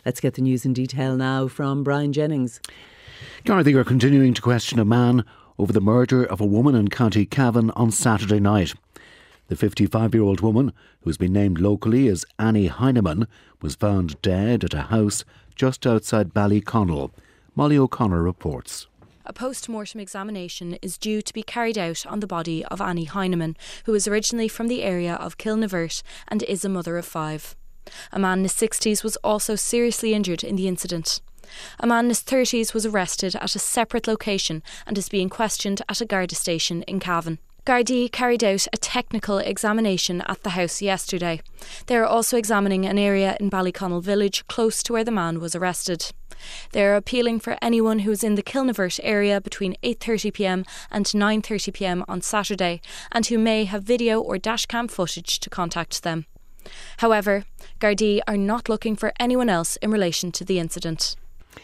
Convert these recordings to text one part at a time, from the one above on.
Let's get the news in detail now from Brian Jennings. Gardaí are continuing to question a man over the murder of a woman in County Cavan on Saturday night. The 55-year-old woman, who's been named locally as Annie Heineman, was found dead at a house just outside Ballyconnell. Molly O'Connor reports. A post-mortem examination is due to be carried out on the body of Annie Heineman, who is originally from the area of Kilnavert and is a mother of 5. A man in his 60s was also seriously injured in the incident. A man in his 30s was arrested at a separate location and is being questioned at a Garda station in Cavan. Gardaí carried out a technical examination at the house yesterday. They are also examining an area in Ballyconnell village close to where the man was arrested. They are appealing for anyone who is in the Kilnavert area between 8:30pm and 9:30pm on Saturday and who may have video or dashcam footage to contact them. However, Gardaí are not looking for anyone else in relation to the incident.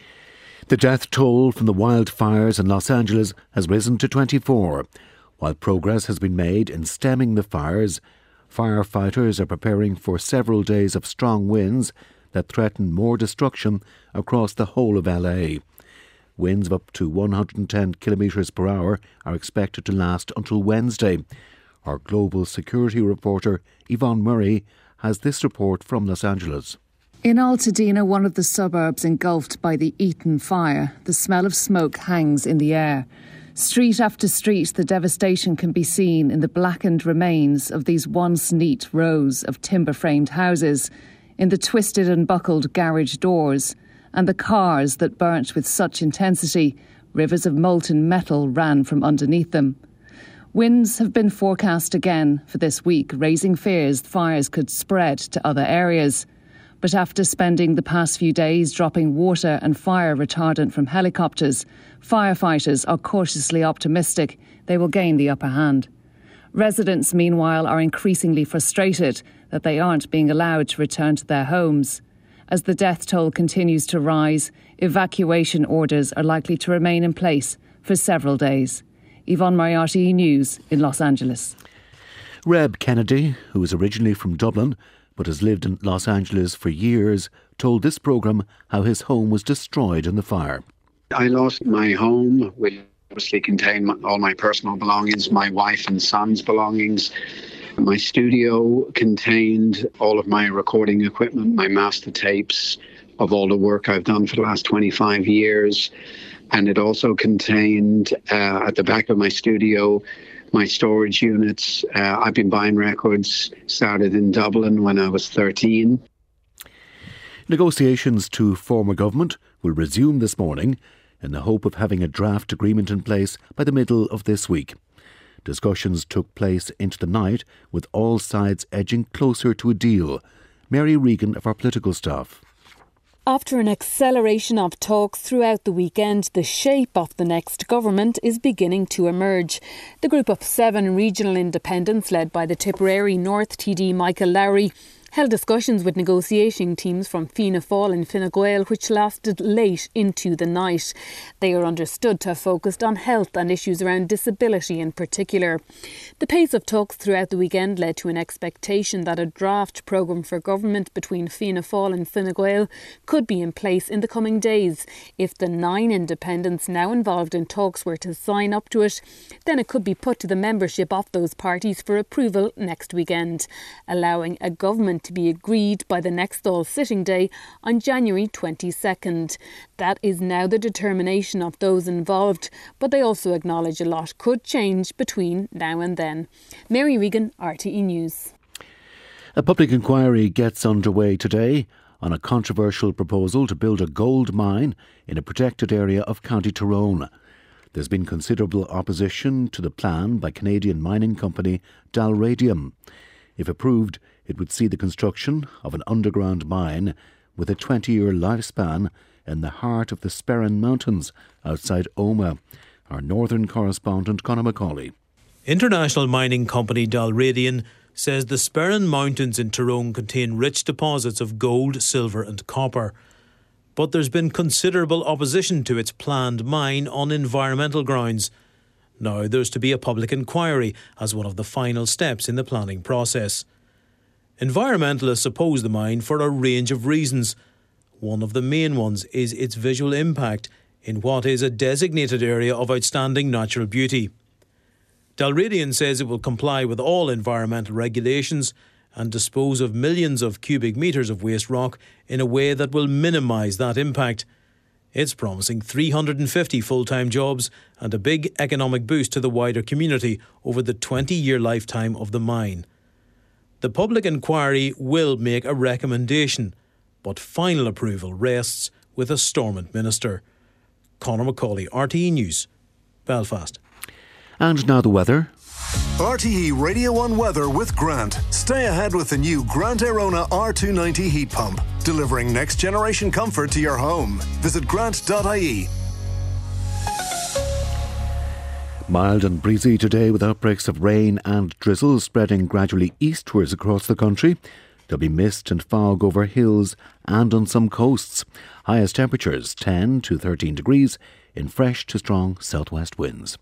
The death toll from the wildfires in Los Angeles has risen to 24. While progress has been made in stemming the fires, firefighters are preparing for several days of strong winds that threaten more destruction across the whole of LA. Winds of up to 110 kilometres per hour are expected to last until Wednesday. Our global security reporter Yvonne Murray has this report from Los Angeles. In Altadena, one of the suburbs engulfed by the Eaton fire, the smell of smoke hangs in the air. Street after street, the devastation can be seen in the blackened remains of these once neat rows of timber-framed houses, in the twisted and buckled garage doors, and the cars that burnt with such intensity, rivers of molten metal ran from underneath them. Winds have been forecast again for this week, raising fears fires could spread to other areas. But after spending the past few days dropping water and fire retardant from helicopters, firefighters are cautiously optimistic they will gain the upper hand. Residents, meanwhile, are increasingly frustrated that they aren't being allowed to return to their homes. As the death toll continues to rise, evacuation orders are likely to remain in place for several days. Yvonne Moriarty, News in Los Angeles. Reb Kennedy, who is originally from Dublin but has lived in Los Angeles for years, told this programme how his home was destroyed in the fire. I lost my home, which obviously contained all my personal belongings, my wife and son's belongings. My studio contained all of my recording equipment, my master tapes of all the work I've done for the last 25 years. And it also contained, at the back of my studio, my storage units. I've been buying records, started in Dublin when I was 13. Negotiations to form a government will resume this morning in the hope of having a draft agreement in place by the middle of this week. Discussions took place into the night, with all sides edging closer to a deal. Mary Regan of our political staff. After an acceleration of talks throughout the weekend, the shape of the next government is beginning to emerge. The group of 7 regional independents, led by the Tipperary North TD Michael Lowry, held discussions with negotiating teams from Fianna Fáil and Fine Gael, which lasted late into the night. They are understood to have focused on health and issues around disability in particular. The pace of talks throughout the weekend led to an expectation that a draft programme for government between Fianna Fáil and Fine Gael could be in place in the coming days. If the 9 independents now involved in talks were to sign up to it, then it could be put to the membership of those parties for approval next weekend, allowing a government to be agreed by the next Dáil sitting day on January 22nd. That is now the determination of those involved, but they also acknowledge a lot could change between now and then. Mary Regan, RTE News. A public inquiry gets underway today on a controversial proposal to build a gold mine in a protected area of County Tyrone. There's been considerable opposition to the plan by Canadian mining company Dalradium. If approved, it would see the construction of an underground mine with a 20-year lifespan in the heart of the Sperrin Mountains outside Omagh. Our northern correspondent Conor Macaulay. International mining company Dalradium says the Sperrin Mountains in Tyrone contain rich deposits of gold, silver and copper. But there's been considerable opposition to its planned mine on environmental grounds. Now there's to be a public inquiry as one of the final steps in the planning process. Environmentalists oppose the mine for a range of reasons. One of the main ones is its visual impact in what is a designated area of outstanding natural beauty. Dalradian says it will comply with all environmental regulations and dispose of millions of cubic metres of waste rock in a way that will minimise that impact. It's promising 350 full-time jobs and a big economic boost to the wider community over the 20-year lifetime of the mine. The public inquiry will make a recommendation, but final approval rests with a Stormont minister. Conor McCauley, RTE News, Belfast. And now the weather. RTE Radio 1 weather with Grant. Stay ahead with the new Grant Airona R290 heat pump, delivering next generation comfort to your home. Visit grant.ie. Mild and breezy today with outbreaks of rain and drizzle spreading gradually eastwards across the country. There'll be mist and fog over hills and on some coasts. Highest temperatures 10 to 13 degrees in fresh to strong southwest winds.